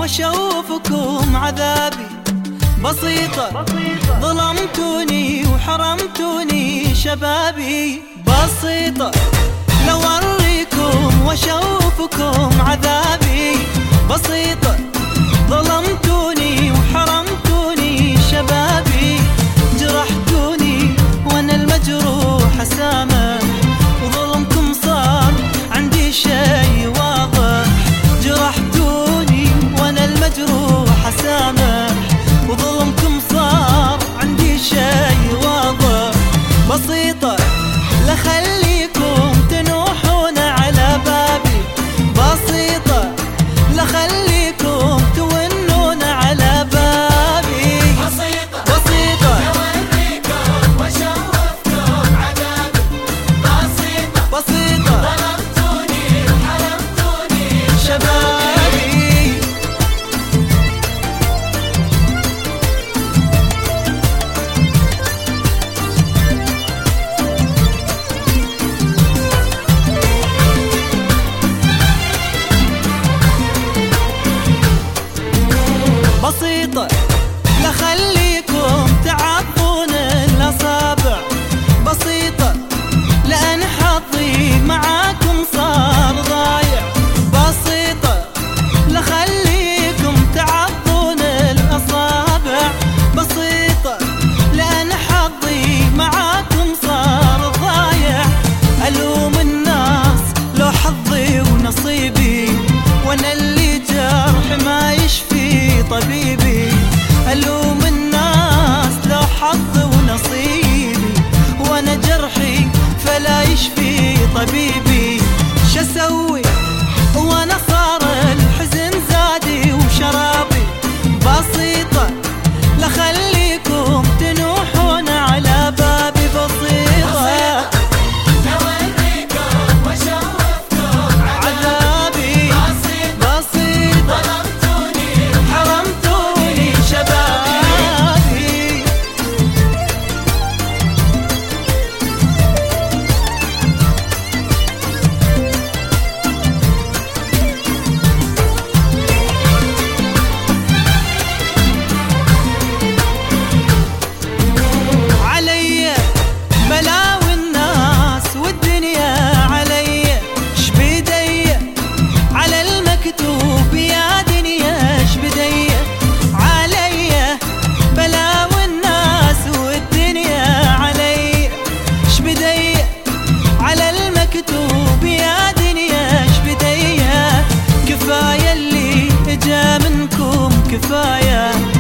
واشوفكم عذابي بسيطة. ظلمتوني وحرمتوني شبابي بسيطة. لو أوريكم واشوفكم عذابي بسيطة. ظلمتوني وحرمتوني شبابي، جرحتوني وانا المجروح اسامح، وظلمكم صار عندي شيء واضح. جرحتوني وانا المجروح اسامح، وظلمكم صار عندي شيء واضح. بسيطة لا خليكم تنوحون على بابي، بسيطة لا خليكم تونون على بابي. بسيطة بسيطة لوريكم واشوفكم عذابي بسيطة. بسيطة ظلمتوني وحرمتوني شبابي. بسيطة لا خليكم تعضون الأصابع. بسيطة لأن حظي معاكم صار ضايع. بسيطة لا خليكم تعضون الأصابع. بسيطة لأن حظي معاكم صار ضايع. ألوم الناس لو حظي ونصيبي، وأنا اللي جرح ما يشفي طبيبي. ألوم الناس لو حظي ونصيبي، وانا جرحي فلا يشفي طبيبي. شسوي وانا صار الحزن زادي وشرابي. بسيطة لا خليكم تنوحون على بابي. بسيطة لوريكم واشوفكم عذابي بسيطة. ظلمتوني حرمتوني شبابي. علي بلاوي الناس والدنيا علي، شبيدي على المكتوب يا دنيا شبيدي. علي بلاوي الناس والدنيا علي، شبيدي على المكتوب يا دنيا شبيدي. كفاية اللي اجا منكم كفاية،